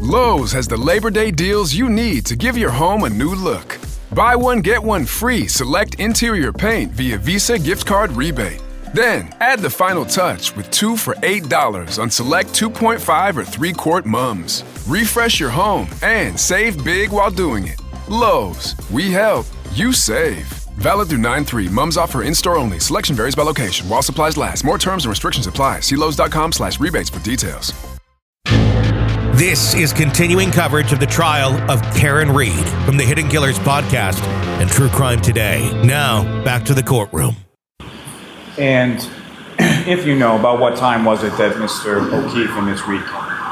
Lowe's has the Labor Day deals you need to give your home a new look. Buy one, get one free select interior paint via Visa gift card rebate. Then, add the final touch with 2 for $8 on select 2.5 or 3-quart mums. Refresh your home and save big while doing it. Lowe's, we help, you save. Valid through 9/3. Mums offer in-store only. Selection varies by location. While supplies last. More terms and restrictions apply. See Lowes.com/rebates for details. This is continuing coverage of the trial of Karen Read from the Hidden Killers podcast and True Crime Today. Now, back to the courtroom. And if you know, about what time was it that Mr. O'Keefe and Ms. Reed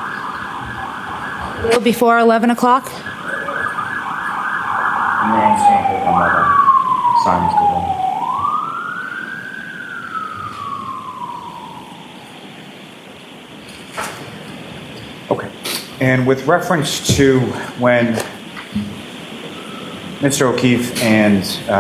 came? Before 11 o'clock? No, I'm just going to hold on while that silence goes on. Okay. And with reference to when Mr. O'Keefe and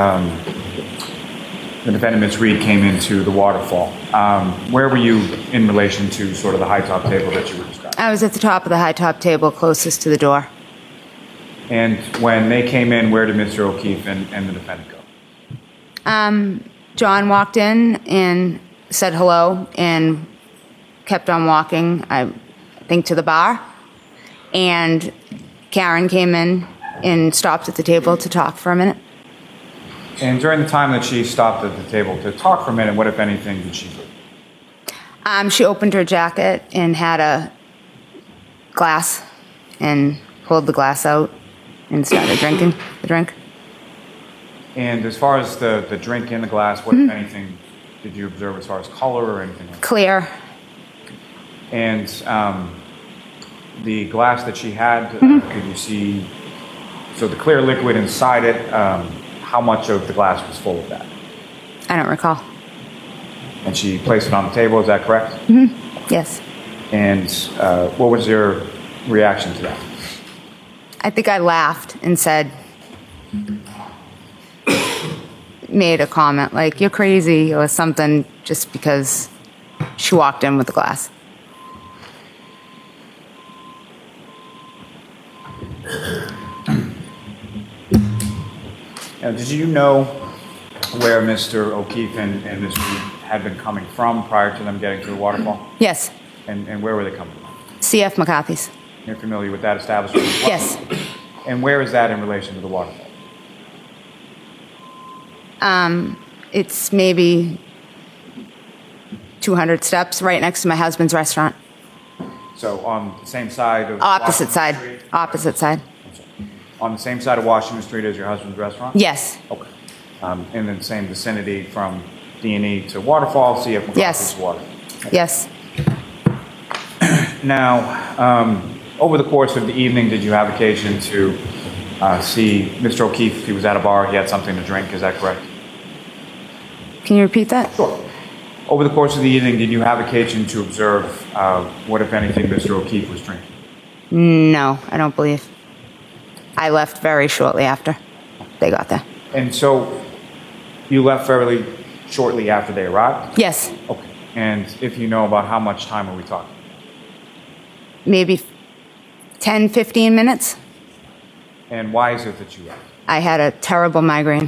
the defendant, Ms. Reed, came into the waterfall, where were you in relation to sort of the high-top table that you were describing? I was at the top of the high-top table closest to the door. And when they came in, where did Mr. O'Keefe and the defendant go? John walked in and said hello and kept on walking, I think, to the bar. And Karen came in and stopped at the table to talk for a minute. And during the time that she stopped at the table to talk for a minute, what, if anything, did she do? She opened her jacket and had a glass and pulled the glass out and started drinking the drink. And as far as the drink in the glass, what, if anything, did you observe as far as color or anything like that? Clear. And the glass that she had, could you see, so the clear liquid inside it, how much of the glass was full of that? I don't recall. And she placed it on the table, is that correct? Mm-hmm. Yes. And what was your reaction to that? I think I laughed and said, made a comment like, "You're crazy," or something, just because she walked in with the glass. Now, did you know where Mr. O'Keefe and Ms. Reed had been coming from prior to them getting to the waterfall? Yes. And where were they coming from? C.F. McCarthy's. You're familiar with that establishment? Yes. And where is that in relation to the waterfall? It's maybe 200 steps right next to my husband's restaurant. So on the same side of Opposite Washington side. Street? Opposite side. On the same side of Washington Street as your husband's restaurant? Yes. Okay. In the same vicinity from D&E to Waterfall, CF McCarthy's Yes. Waterfall? Okay. Yes. Now, over the course of the evening, did you have occasion to see Mr. O'Keefe? He was at a bar, he had something to drink, is that correct? Can you repeat that? Sure. Over the course of the evening, did you have occasion to observe what, if anything, Mr. O'Keefe was drinking? No, I don't believe. I left very shortly after they got there. And so you left fairly shortly after they arrived? Yes. Okay. And if you know, about how much time are we talking? Maybe 10, 15 minutes. And why is it that you left? I had a terrible migraine.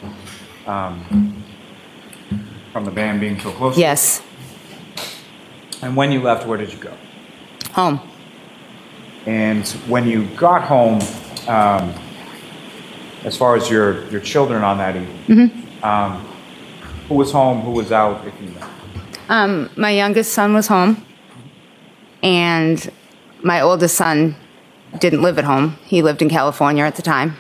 From the band being so close? Yes. And when you left, where did you go? Home. And when you got home, as far as your children on that evening, who was home, who was out, if you know? My youngest son was home, and my oldest son didn't live at home. He lived in California at the time.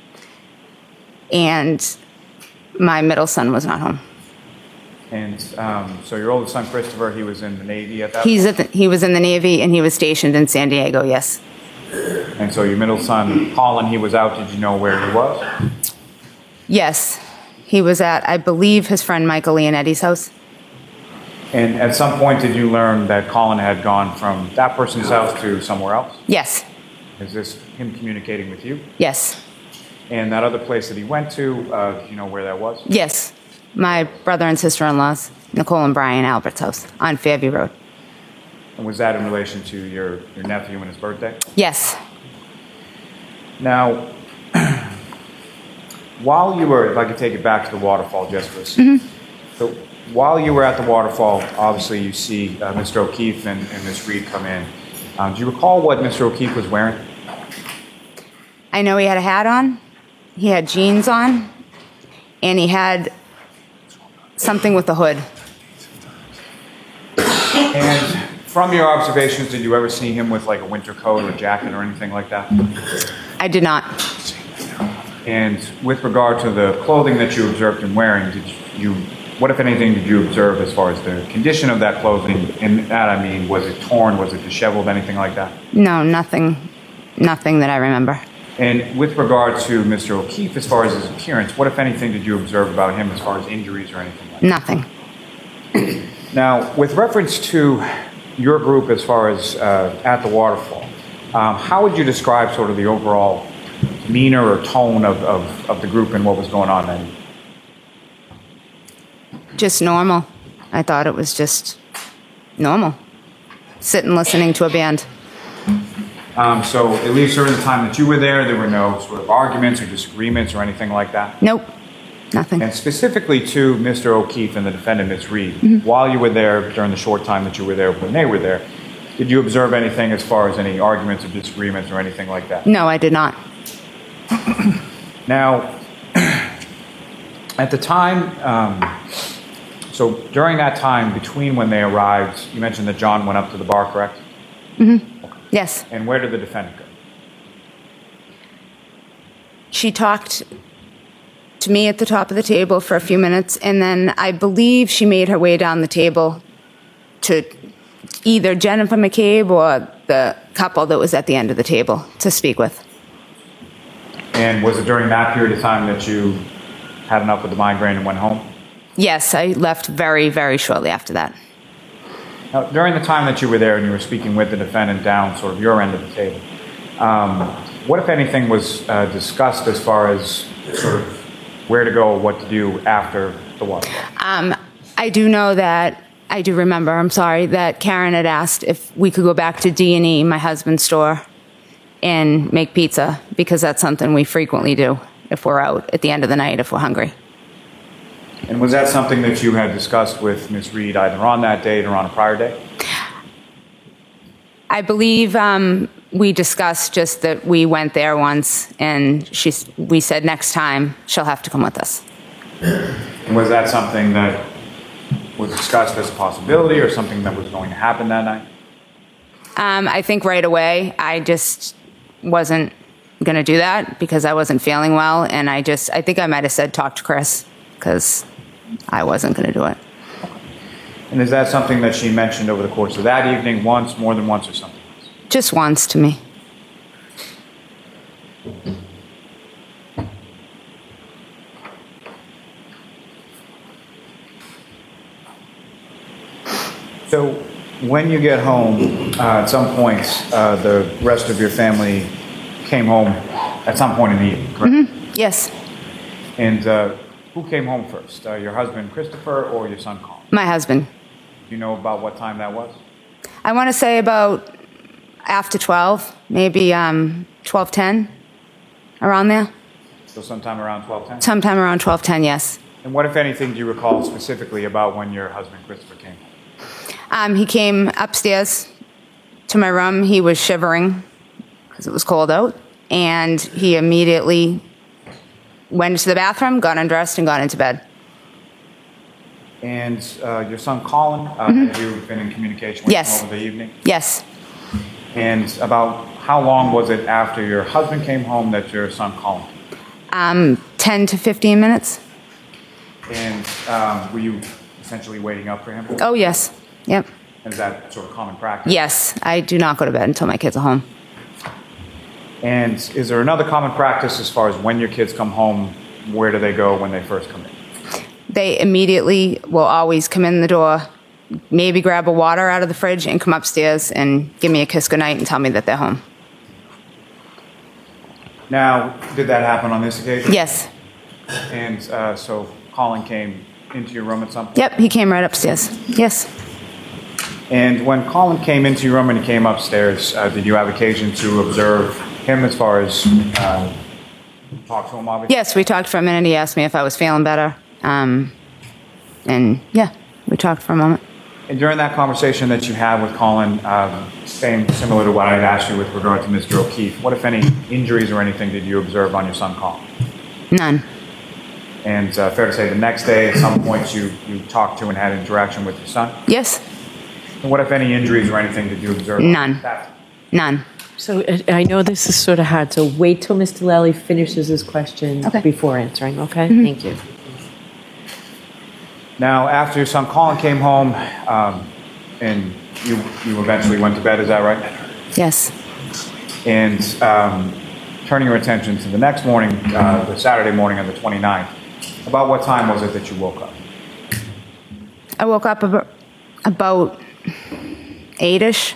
And my middle son was not home. And so your oldest son, Christopher, he was in the Navy at that point? He was in the Navy, and he was stationed in San Diego, yes. And so your middle son, Colin, he was out. Did you know where he was? Yes. He was at, I believe, his friend Michael Leonetti's house. And at some point, did you learn that Colin had gone from that person's house to somewhere else? Yes. Is this him communicating with you? Yes. And that other place that he went to, do you know where that was? Yes. My brother and sister-in-law's, Nicole and Brian Albert's house on Fairview Road. And was that in relation to your nephew and his birthday? Yes. Now, while you were, if I could take it back to the waterfall just for a second. So while you were at the waterfall, obviously you see Mr. O'Keefe and Ms. Reed come in. Do you recall what Mr. O'Keefe was wearing? I know he had a hat on, he had jeans on, and he had something with a hood. And from your observations, did you ever see him with like a winter coat or jacket or anything like that? I did not. And with regard to the clothing that you observed him wearing, what if anything did you observe as far as the condition of that clothing? And that, I mean, was it torn, was it disheveled, anything like that? No, nothing that I remember. And with regard to Mr. O'Keefe, as far as his appearance, what if anything did you observe about him as far as injuries or anything like that? Nothing. Now, with reference to your group as far as at the waterfall, how would you describe sort of the overall demeanor or tone of the group and what was going on then? Just normal. I thought it was just normal. Sitting listening to a band. So at least during the time that you were there were no sort of arguments or disagreements or anything like that? Nope. Nothing. And specifically to Mr. O'Keefe and the defendant, Ms. Reed, while you were there, during the short time that you were there, when they were there, did you observe anything as far as any arguments or disagreements or anything like that? No, I did not. Now, at the time, so during that time between when they arrived, you mentioned that John went up to the bar, correct? Yes. And where did the defendant go? She talked to me at the top of the table for a few minutes, and then I believe she made her way down the table to either Jennifer McCabe or the couple that was at the end of the table to speak with. And was it during that period of time that you had enough with the migraine and went home? Yes, I left very, very shortly after that. Now, during the time that you were there and you were speaking with the defendant down sort of your end of the table, what, if anything, was discussed as far as sort of where to go, what to do after the waterfall? I do know that, I do remember, I'm sorry, that Karen had asked if we could go back to D&E, my husband's store, and make pizza, because that's something we frequently do if we're out at the end of the night, if we're hungry. And was that something that you had discussed with Ms. Reed either on that date or on a prior day? I believe we discussed just that we went there once, and we said next time she'll have to come with us. And was that something that was discussed as a possibility or something that was going to happen that night? I think right away I just wasn't going to do that because I wasn't feeling well, and I think I might have said talk to Chris because I wasn't going to do it. And is that something that she mentioned over the course of that evening, once, more than once, or something else? Just once to me. So when you get home, at some point, the rest of your family came home at some point in the evening, correct? Mm-hmm. Yes. And who came home first, your husband Christopher or your son Colin? My husband. Do you know about what time that was? I want to say about after 12, maybe 12:10, around there. So sometime around 12:10? Sometime around 12:10, yes. And what, if anything, do you recall specifically about when your husband Christopher came home? He came upstairs to my room. He was shivering because it was cold out, and he immediately went into the bathroom, got undressed, and got into bed. And your son Colin, have you been in communication with Yes. him over the evening? Yes. And about how long was it after your husband came home that your son Colin came? 10 to 15 minutes. And were you essentially waiting up for him? Oh, yes. Yep. Is that sort of common practice? Yes. I do not go to bed until my kids are home. And is there another common practice as far as when your kids come home, where do they go when they first come in? They immediately will always come in the door, maybe grab a water out of the fridge and come upstairs and give me a kiss goodnight and tell me that they're home. Now, did that happen on this occasion? Yes. And so Colin came into your room at some point? Yep, he came right upstairs. Yes. And when Colin came into your room and he came upstairs, did you have occasion to observe him as far as talk to him, obviously? Yes, we talked for a minute. He asked me if I was feeling better. And yeah, we talked for a moment. And during that conversation that you had with Colin, similar to what I had asked you with regard to Mr. O'Keefe, what, if any, injuries or anything did you observe on your son Colin? None. And fair to say the next day, at some point, you talked to and had interaction with your son? Yes. And what, if any, injuries or anything did you observe? None. None. So I know this is sort of hard, so wait till Mr. Lally finishes his question before answering, okay? Mm-hmm. Thank you. Now, after your son Colin came home, and you eventually went to bed, is that right? Yes. And turning your attention to the next morning, the Saturday morning of the 29th, about what time was it that you woke up? I woke up about 8-ish.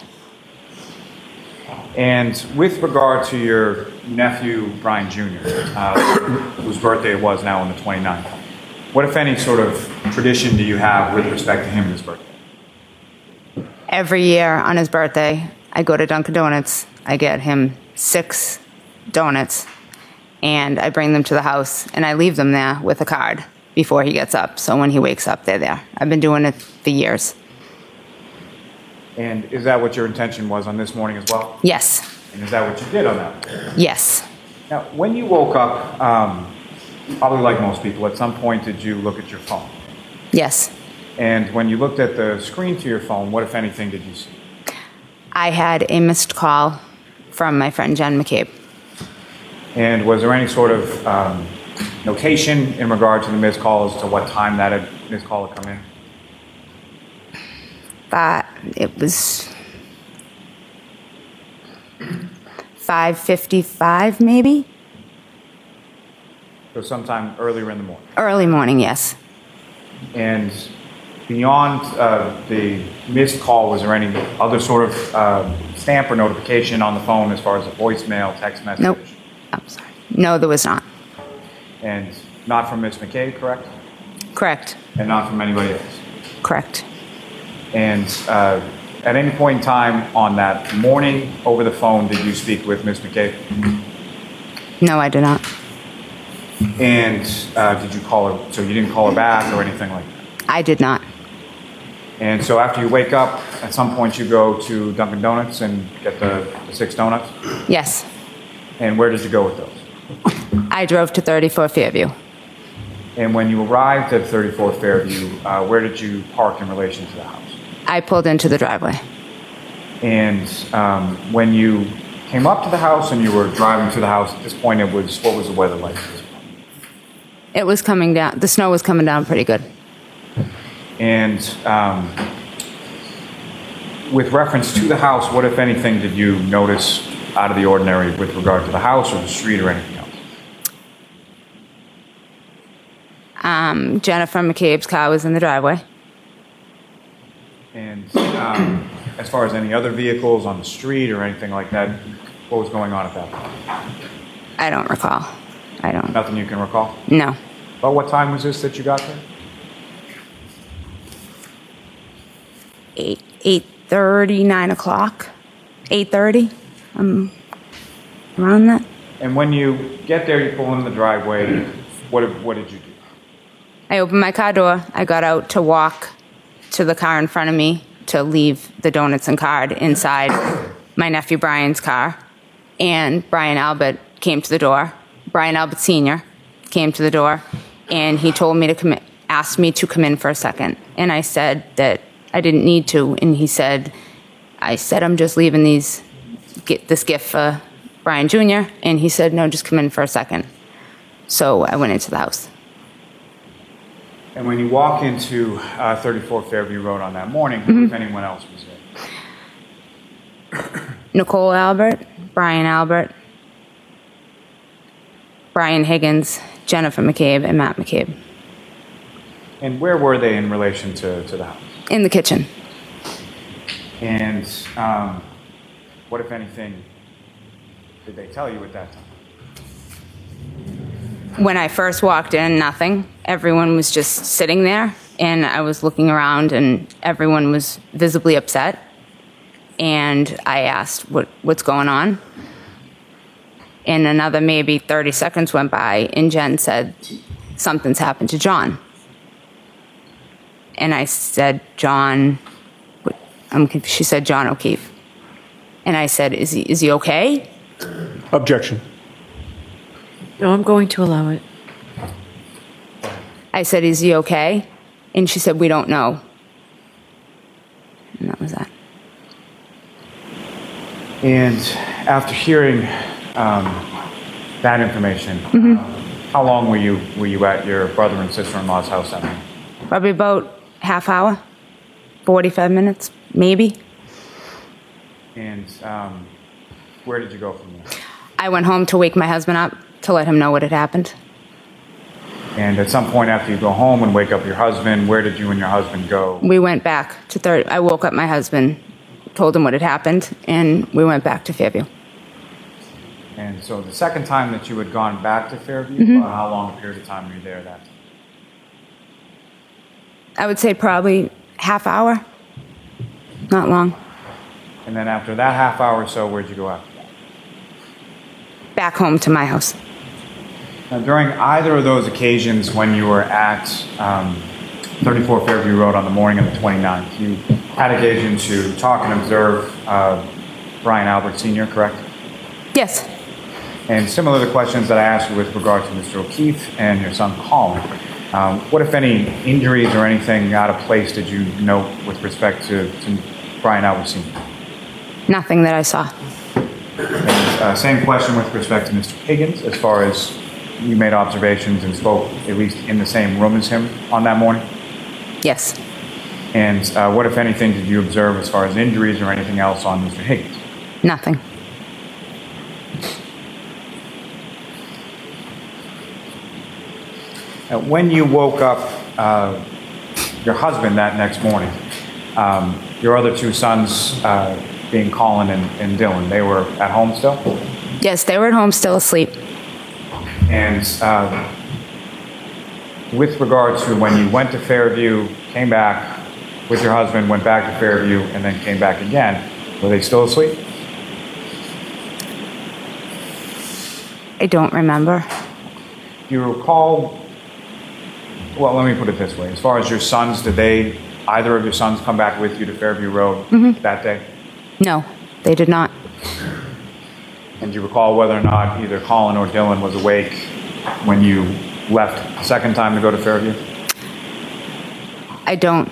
And with regard to your nephew, Brian Jr., whose birthday it was now on the 29th, what, if any, sort of tradition do you have with respect to him this birthday? Every year on his birthday, I go to Dunkin' Donuts. I get him 6 donuts, and I bring them to the house, and I leave them there with a card before he gets up. So when he wakes up, they're there. I've been doing it for years. And is that what your intention was on this morning as well? Yes. And is that what you did on that? Yes. Now, when you woke up, probably like most people, at some point did you look at your phone? Yes. And when you looked at the screen to your phone, what, if anything, did you see? I had a missed call from my friend Jen McCabe. And was there any sort of notation in regard to the missed call as to what time that missed call had come in? It was 5:55, maybe? So sometime earlier in the morning. Early morning, yes. And beyond the missed call, was there any other sort of stamp or notification on the phone as far as a voicemail, text message? Nope. I'm sorry. No, there was not. And not from Ms. McCabe, correct? Correct. And not from anybody else? Correct. And at any point in time on that morning over the phone, did you speak with Ms. McCabe? No, I did not. And did you call her? So you didn't call her back or anything like that? I did not. And so after you wake up, at some point you go to Dunkin' Donuts and get the 6 donuts? Yes. And where did you go with those? I drove to 34 Fairview. And when you arrived at 34 Fairview, where did you park in relation to the house? I pulled into the driveway. And when you came up to the house and you were driving to the house, at this point what was the weather like? It was coming down. The snow was coming down pretty good. And with reference to the house, what, if anything, did you notice out of the ordinary with regard to the house or the street or anything else? Jennifer McCabe's car was in the driveway. And as far as any other vehicles on the street or anything like that, what was going on at that point? I don't recall. I don't. Nothing you can recall? No. Well, what time was this that you got there? 8:30, 9 o'clock. 8:30. Around that. And when you get there, you pull in the driveway. What did you do? I opened my car door. I got out to walk to the car in front of me to leave the donuts and card inside my nephew Brian's car. And Brian Albert came to the door. Brian Albert Sr. came to the door, and he told me to come in, asked me to come in for a second. And I said that I didn't need to. And he said, I'm just leaving this gift for Brian Jr. And he said, no, just come in for a second. So I went into the house. And when you walk into 34 Fairview Road on that morning, if anyone else was there? Nicole Albert, Brian Albert, Brian Higgins, Jennifer McCabe, and Matt McCabe. And where were they in relation to the house? In the kitchen. And what, if anything, did they tell you at that time? When I first walked in, nothing. Everyone was just sitting there. and I was looking around, and everyone was visibly upset. And I asked, what's going on? And another maybe 30 seconds went by, and Jen said, something's happened to John. And I said, John, she said, John O'Keefe. And I said, is he okay? Objection. No, I'm going to allow it. I said, is he okay? And she said, we don't know. And that was that. And after hearing that information, how long were you at your brother and sister-in-law's house that night? Probably about half hour, 45 minutes, maybe. And where did you go from there? I went home to wake my husband up to let him know what had happened. And at some point after you go home and wake up your husband, where did you and your husband go? We went back to I woke up my husband, told him what had happened, and we went back to Fairview. And so the second time that you had gone back to Fairview, how long a period of time were you there that time? I would say probably half hour, not long. And then after that half hour or so, where'd you go after that? Back home to my house. Now, during either of those occasions when you were at 34 Fairview Road on the morning of the 29th, you had occasion to talk and observe Brian Albert Sr., correct? Yes. And similar to the questions that I asked you with regard to Mr. O'Keefe and your son Colin, what, if any, injuries or anything out of place did you note with respect to Brian Albert Sr.? Nothing that I saw. And, same question with respect to Mr. Higgins, as far as you made observations and spoke at least in the same room as him on that morning? Yes. And what, if anything, did you observe as far as injuries or anything else on Mr. Higgins? Nothing. When you woke up your husband that next morning, your other two sons, being Colin and Dylan, they were at home still? Yes, they were at home still asleep. And with regard to when you went to Fairview, came back with your husband, went back to Fairview, and then came back again, were they still asleep? I don't remember. Do you recall, well, let me put it this way. As far as your sons, did either of your sons come back with you to Fairview Road that day? No, they did not. And do you recall whether or not either Colin or Dylan was awake when you left the second time to go to Fairview? I don't.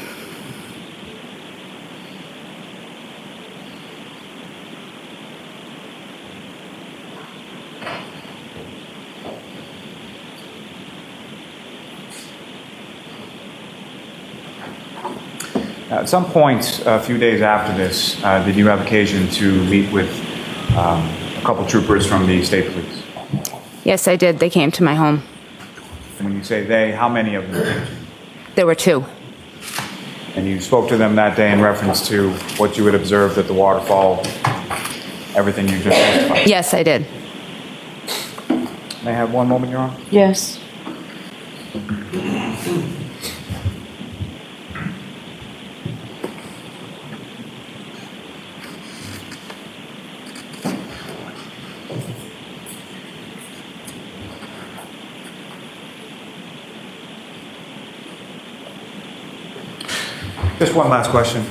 At some point, a few days after this, did you have occasion to meet with a couple troopers from the state police? Yes, I did. They came to my home. And when you say they, how many of them came to you? There were two. And you spoke to them that day in reference to what you had observed at the waterfall, everything you just testified? Yes, I did. May I have one moment, Your Honor? Yes. Just one last question.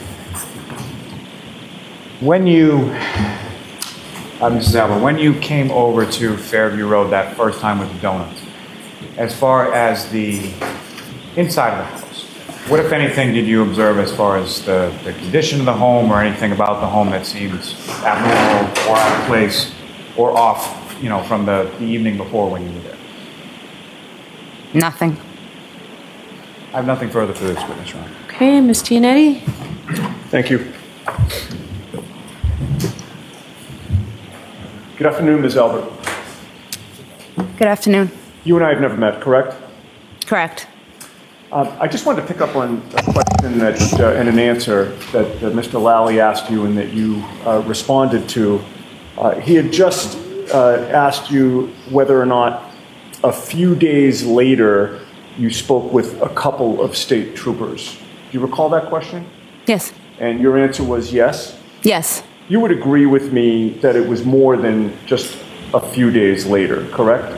When you, Mrs. Albert, when you came over to Fairview Road that first time with the donuts, as far as the inside of the house, what, if anything, did you observe as far as the condition of the home or anything about the home that seems abnormal or out of place or off, from the evening before when you were there? Nothing. I have nothing further for this witness, Your Honor. Okay, Ms. Giannetti? Thank you. Good afternoon, Ms. Albert. Good afternoon. You and I have never met, correct? Correct. I just wanted to pick up on a question and an answer that Mr. Lally asked you and that you responded to. He had just asked you whether or not a few days later you spoke with a couple of state troopers. Do you recall that question? Yes. And your answer was yes? Yes. You would agree with me that it was more than just a few days later, correct?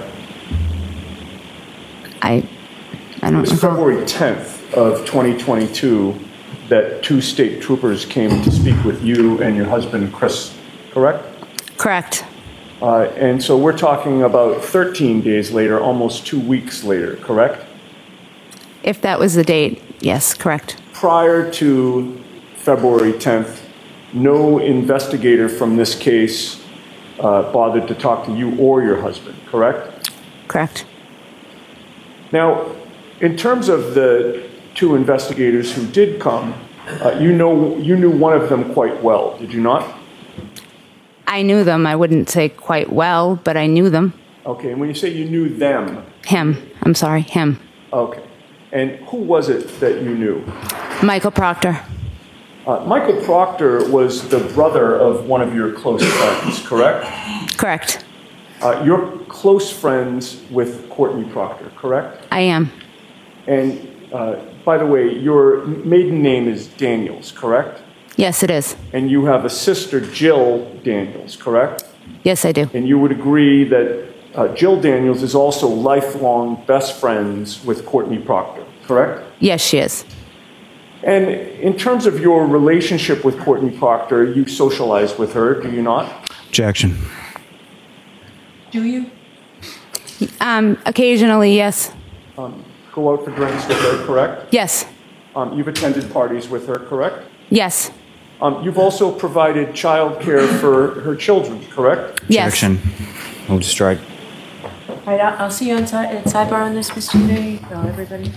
I don't It was know. February 10th of 2022 that two state troopers came to speak with you and your husband, Chris, correct? Correct. And so we're talking about 13 days later, almost 2 weeks later, correct? If that was the date, yes, correct. Prior to February 10th, no investigator from this case bothered to talk to you or your husband, correct? Correct. Now, in terms of the two investigators who did come, you knew one of them quite well, did you not? I knew them. I wouldn't say quite well, but I knew them. Okay, and when you say you knew them, Him. I'm sorry, him. okay. And who was it that you knew? Michael Proctor. Michael Proctor was the brother of one of your close friends, correct? Correct. You're close friends with Courtney Proctor, correct? I am. And by the way, your maiden name is Daniels, correct? Yes, it is. And you have a sister, Jill Daniels, correct? Yes, I do. And you would agree that Jill Daniels is also lifelong best friends with Courtney Proctor, correct? Yes, she is. And in terms of your relationship with Courtney Proctor, you socialize with her, do you not? Objection. Do you? Occasionally, yes. Go out for drinks with her, correct? Yes. You've attended parties with her, correct? Yes. You've also provided child care for her children, correct? Yes. Objection. Move to strike. All right, I'll see you at sidebar on this, Mr. Day. No, everybody.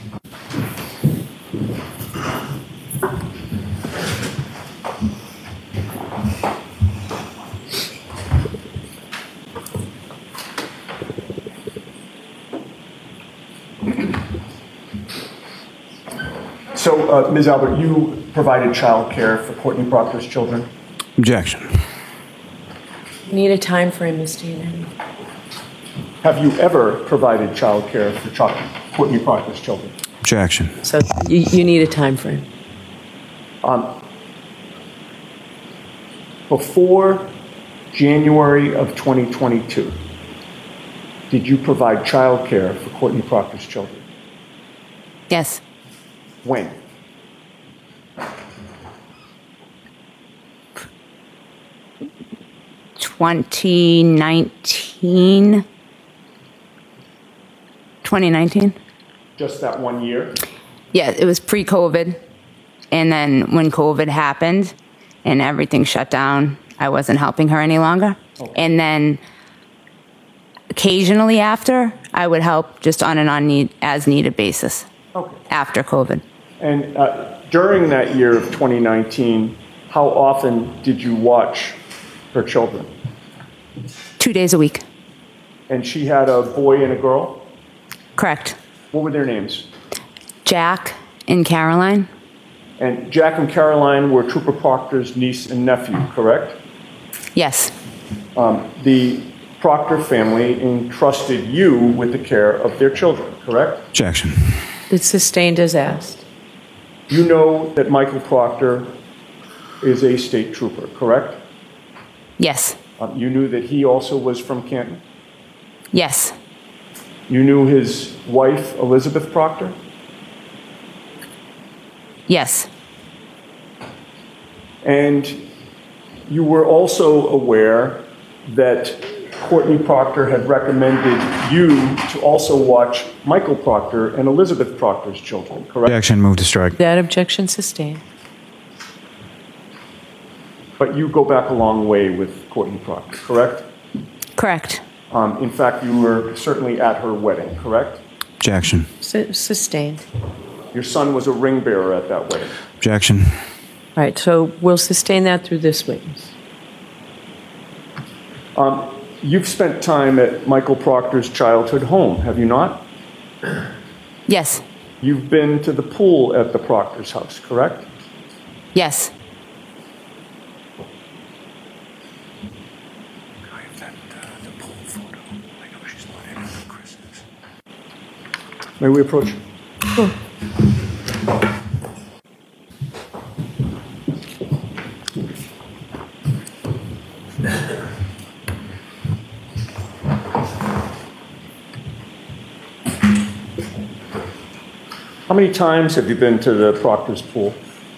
So, Ms. Albert, you provided child care for Courtney Proctor's children? Objection. Need a time frame, Mr. Day. Have you ever provided child care for Courtney Proctor's children? Objection. So you need a time frame. Before January of 2022, did you provide child care for Courtney Proctor's children? Yes. When? $2019. 2019? Just that 1 year? Yeah, it was pre-COVID. And then when COVID happened and everything shut down, I wasn't helping her any longer. Okay. And then occasionally after, I would help just on an as-needed basis Okay. after COVID. And during that year of 2019, how often did you watch her children? 2 days a week. And she had a boy and a girl? Correct. What were their names? Jack and Caroline? And Jack and Caroline were Trooper Proctor's niece and nephew, correct? Yes. The Proctor family entrusted you with the care of their children, correct? Objection. It's sustained as asked. You know that Michael Proctor is a state trooper, correct? Yes. You knew that he also was from Canton? Yes. You knew his wife, Elizabeth Proctor? Yes. And you were also aware that Courtney Proctor had recommended you to also watch Michael Proctor and Elizabeth Proctor's children, correct? Objection. Move to strike. That objection sustained. But you go back a long way with Courtney Proctor, correct? Correct. In fact, you were certainly at her wedding, correct? Objection. Sustained. Your son was a ring bearer at that wedding. Objection. All right, so we'll sustain that through this witness. You've spent time at Michael Proctor's childhood home, have you not? Yes. You've been to the pool at the Proctor's house, correct? Yes. May we approach? Sure. How many times have you been to the Proctor's pool?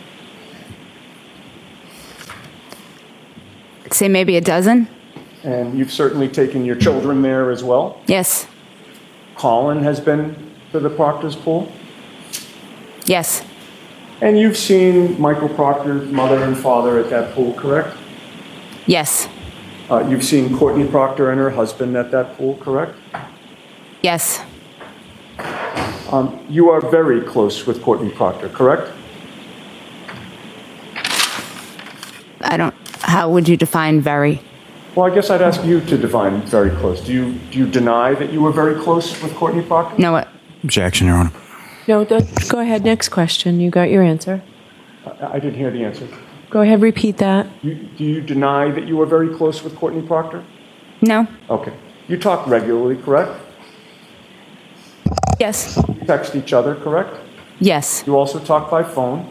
I'd say maybe a dozen. And you've certainly taken your children there as well? Yes. Colin has been to the Proctor's pool? Yes. And you've seen Michael Proctor's mother and father at that pool, correct? Yes. You've seen Courtney Proctor and her husband at that pool, correct? Yes. You are very close with Courtney Proctor, correct? How would you define very? Well, I guess I'd ask you to define very close. Do you deny that you were very close with Courtney Proctor? No, what? Objection, Your Honor. No, go ahead. Next question. You got your answer. I didn't hear the answer. Go ahead, repeat that. Do you deny that you were very close with Courtney Proctor? No. Okay. You talk regularly, correct? Yes. You text each other, correct? Yes. You also talk by phone.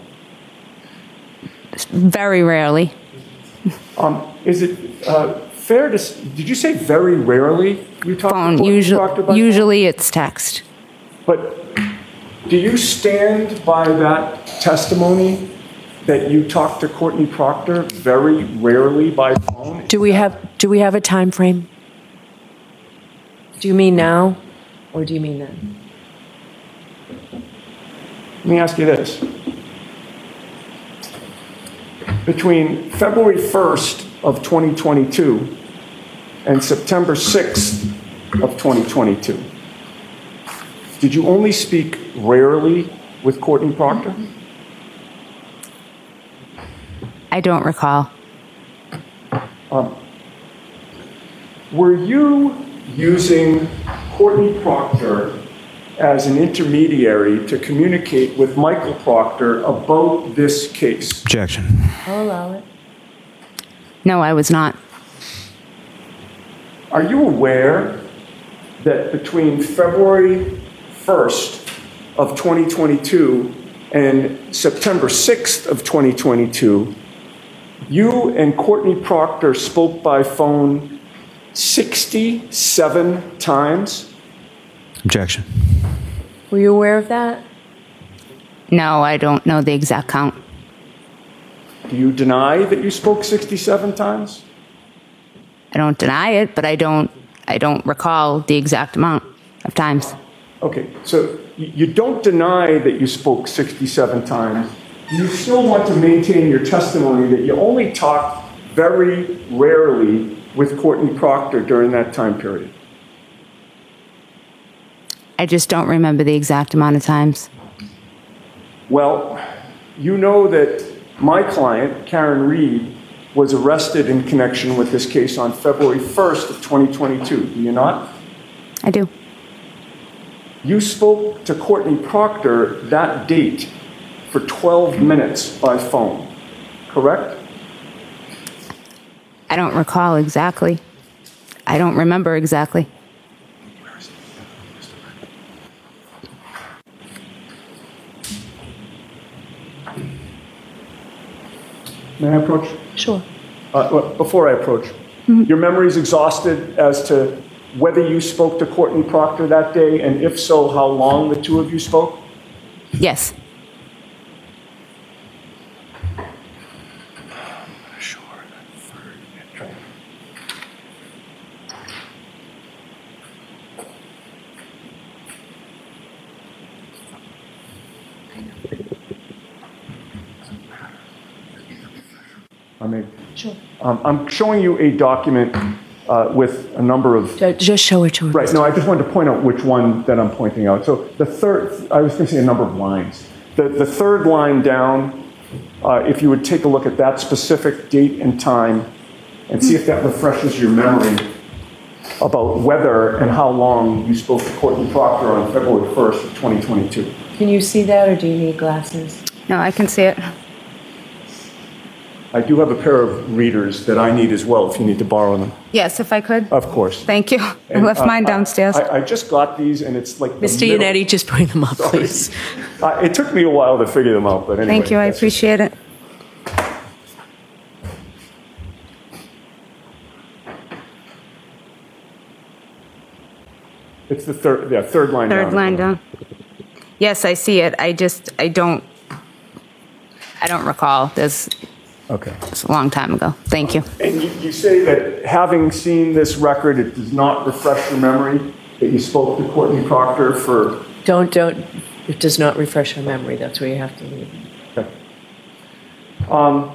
Very rarely. Is it fair to... Did you say very rarely you talk Phone. to Courtney Proctor by phone? Usually it's text. But do you stand by that testimony that you talk to Courtney Proctor very rarely by phone? Do we have a time frame? Do you mean now, or do you mean then? Let me ask you this. Between February 1st of 2022 and September 6th of 2022, did you only speak rarely with Courtney Proctor? I don't recall. Were you using Courtney Proctor as an intermediary to communicate with Michael Proctor about this case? Objection. I'll allow it. No, I was not. Are you aware that between February 1st of 2022 and September 6th of 2022, you and Courtney Proctor spoke by phone 67 times? Objection. Were you aware of that? No, I don't know the exact count. Do you deny that you spoke 67 times? I don't deny it, but I don't recall the exact amount of times. Okay, so you don't deny that you spoke 67 times. You still want to maintain your testimony that you only talked very rarely with Courtney Proctor during that time period. I just don't remember the exact amount of times. Well, you know that my client, Karen Reed, was arrested in connection with this case on February 1st of 2022. Do you not? I do. You spoke to Courtney Proctor that date for 12 minutes by phone, correct? I don't recall exactly. I don't remember exactly. May I approach? Sure. Before I approach, your memory is exhausted as to whether you spoke to Courtney Proctor that day, and if so, how long the two of you spoke? Yes. Sure. I'm showing you a document with a number of... Just show it to her. Right, no, I just wanted to point out which one that I'm pointing out. So the third, I was going to say a number of lines. The third line down, if you would take a look at that specific date and time and see if that refreshes your memory about whether and how long you spoke to Courtney Proctor on February 1st of 2022. Can you see that, or do you need glasses? No, I can see it. I do have a pair of readers that I need as well, if you need to borrow them. Yes, if I could. Of course. Thank you. I left mine downstairs. I just got these, and it's like the Mr. middle. Yannetti, just bring them up, Sorry. please. It took me a while to figure them out, but anyway. Thank you. I that's- appreciate it. It's the third line down. Third line down. Yes, I see it. I don't recall. Okay. It's a long time ago. Thank you. And you say that having seen this record, it does not refresh your memory that you spoke to Courtney Proctor for... Don't, it does not refresh your memory. That's where you have to leave. Okay.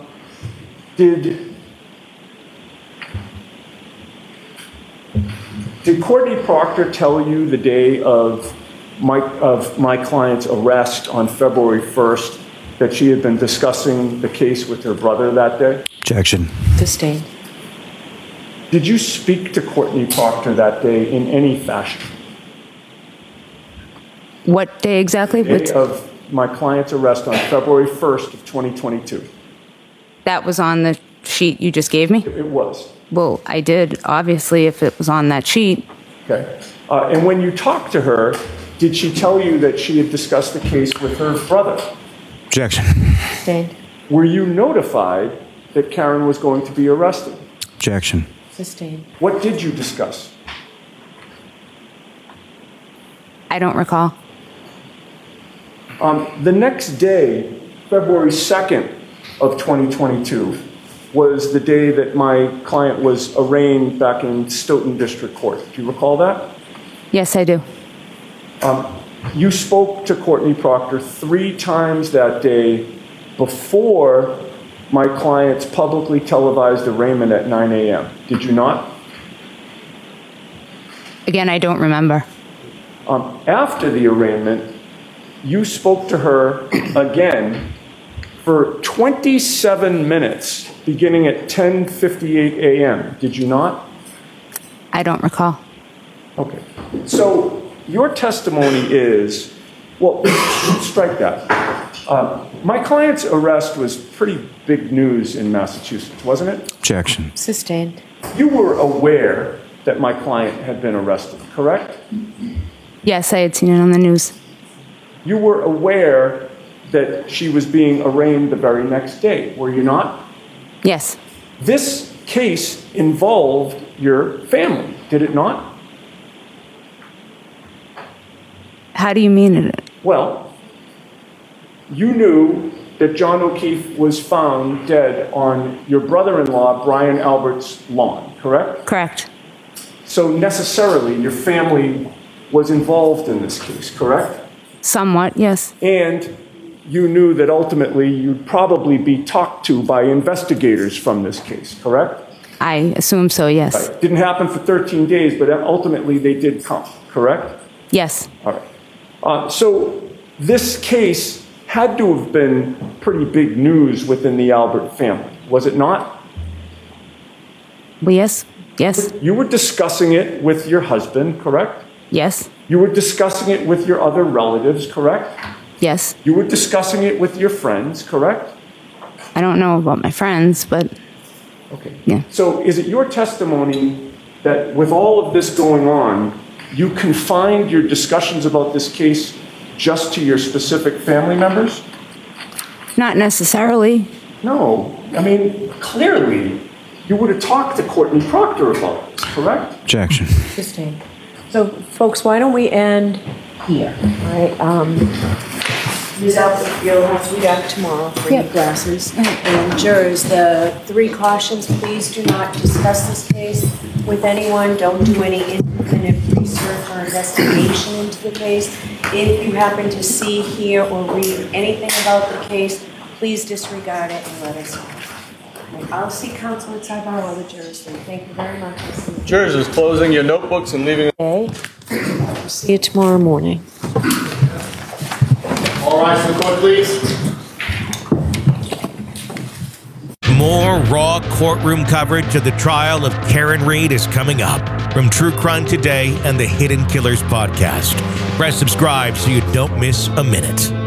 Did Courtney Proctor tell you the day of my client's arrest on February 1st that she had been discussing the case with her brother that day? Objection. Sustained. Did you speak to Courtney Proctor that day in any fashion? What day exactly? The day of my client's arrest on February 1st of 2022. That was on the sheet you just gave me? It was. Well, I did, obviously, if it was on that sheet. Okay. And when you talked to her, did she tell you that she had discussed the case with her brother? Objection. Sustained. Were you notified that Karen was going to be arrested? Objection. Sustained. What did you discuss? I don't recall. The next day, February 2nd of 2022, was the day that my client was arraigned back in Stoughton District Court. Do you recall that? Yes, I do. You spoke to Courtney Proctor 3 times that day before my client's publicly televised arraignment at 9 a.m. Did you not? Again, I don't remember. After the arraignment, you spoke to her again for 27 minutes, beginning at 10:58 a.m. Did you not? I don't recall. Okay. So your testimony is, well, strike that. My client's arrest was pretty big news in Massachusetts, wasn't it? Objection. Sustained. You were aware that my client had been arrested, correct? Yes, I had seen it on the news. You were aware that she was being arraigned the very next day, were you not? Yes. This case involved your family, did it not? How do you mean it? Well, you knew that John O'Keefe was found dead on your brother-in-law, Brian Albert's lawn, correct? Correct. So necessarily your family was involved in this case, correct? Somewhat, yes. And you knew that ultimately you'd probably be talked to by investigators from this case, correct? I assume so, yes. Right. Didn't happen for 13 days, but ultimately they did come, correct? Yes. All right. So this case had to have been pretty big news within the Albert family, was it not? Well, yes. Yes. You were discussing it with your husband, correct? Yes. You were discussing it with your other relatives, correct? Yes. You were discussing it with your friends, correct? I don't know about my friends, but Okay. yeah. So is it your testimony that with all of this going on, you confined your discussions about this case just to your specific family members? Not necessarily. No. I mean, clearly, you would have talked to Courtney Proctor about this, correct? Objection. Sustained. So, folks, why don't we end here? All right. Ms. Albert, you'll have to be back tomorrow for your glasses. And jurors, the 3 cautions: please do not discuss this case with anyone. Don't do any independent research or investigation into the case. If you happen to see, hear, or read anything about the case, please disregard it and let us know. I'll see counsel at Cyber, other jurors. Thank you very much. Jurors is closing your notebooks and leaving. Okay. We'll see you tomorrow morning. All rise for the court, please. More raw courtroom coverage of the trial of Karen Read is coming up from True Crime Today and the Hidden Killers podcast. Press subscribe so you don't miss a minute.